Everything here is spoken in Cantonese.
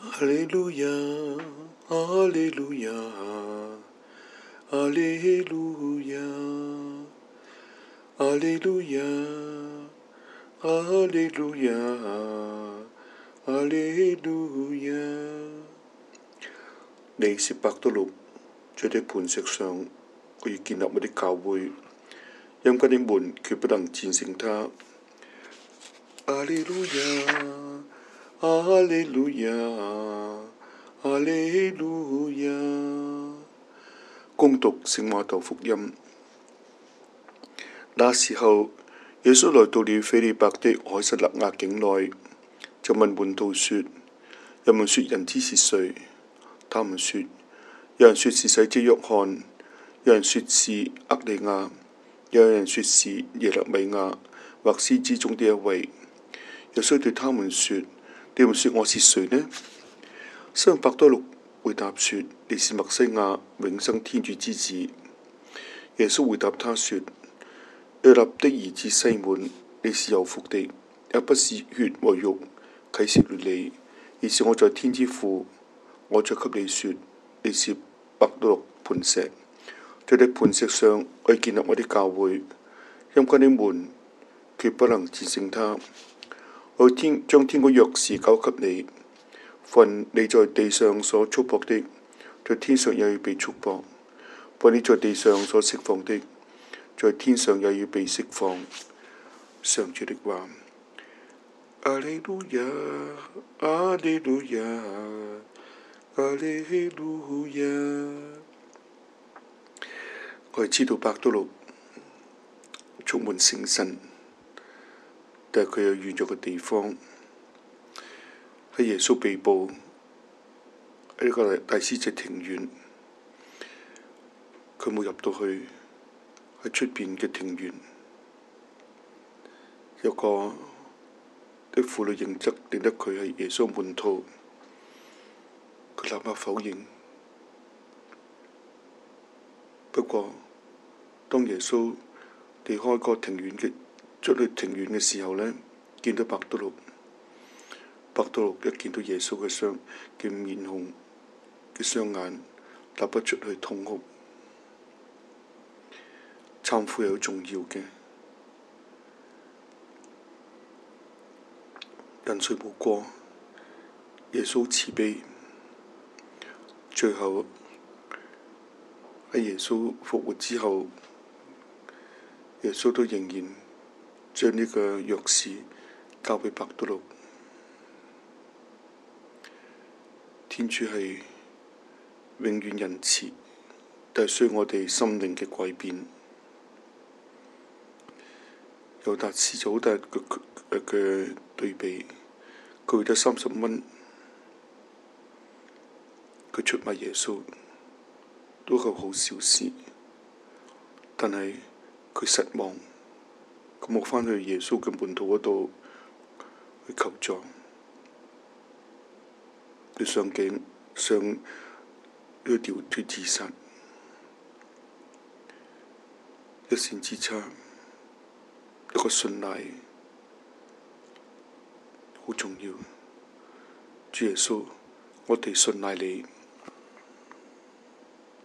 哈利路亞，哈利路亞，哈利路亞，哈利路亞，哈利路亞，哈利路亞。你是伯多祿，在這磐石上，我要建立我的教會，陰間的門決不能戰勝它。哈利路亞，哈利路亞，哈利路亞。恭讀聖瑪竇福音。那時候，耶穌來到了斐理伯的凱撒勒雅境內，就問門徒說：人們說人子是誰？他們說：有人說是洗者若翰，有人說是厄里亞，又有人說是耶肋米亞或先知中的一位。耶穌對他們說：你們說我是誰呢？西門伯多祿回答說：你是默西亞，永生天主之子。耶穌回答他說：約納的兒子西滿，你是有福的，也不是血和肉啟示了你，而是我在天之父。我再給你說，你是伯多祿磐石，在這磐石上我要建立我的教會，陰間的門決不能戰勝它。我要將天國鑰匙交給你，凡你在地上所束縛的，在天上也要被束縛；凡你在地上所釋放的，在天上也要被釋放。上主的話。阿利路亞，阿利路亞，阿利路亞。我係知道伯多祿充滿聖神，但係佢有軟弱嘅地方。喺耶穌被捕喺呢個大司祭庭院，佢冇入到去。喺出邊嘅庭院，有個啲婦女認得佢係耶穌門徒，佢立刻否認。不過，當耶穌離開個庭院出去庭院嘅時候呢，見到伯多祿，伯多祿一見到耶穌嘅面紅嘅雙眼，立不出去痛哭。懺悔係好重要嘅，人誰無過？耶穌慈悲，最後喺耶穌復活之後，耶穌都仍然將呢個鑰匙交俾伯多祿。天主係永遠仁慈，但係需要我哋心靈嘅改變。猶達斯就好大嘅對比，佢為得30蚊，佢出賣耶穌，都係好小事，但係佢失望，佢冇返去耶穌嘅門徒嗰度去求助，佢想去自殺，一線之差。一個信賴好重要，主耶穌，我哋信賴你，